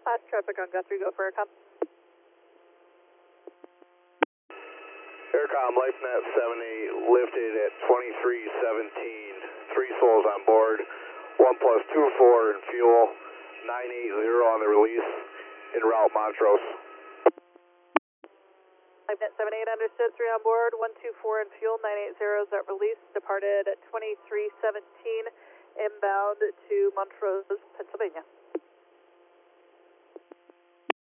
Fast traffic on Guthrie, go for a com. Aircom LifeNet 78 lifted at 2317. 3 souls on board. 1 plus 24 in fuel. 980 on the release. En route Montrose. LifeNet 78 understood, 3 on board, 124 in fuel, 980 is at release, departed at 2317, inbound to Montrose, Pennsylvania.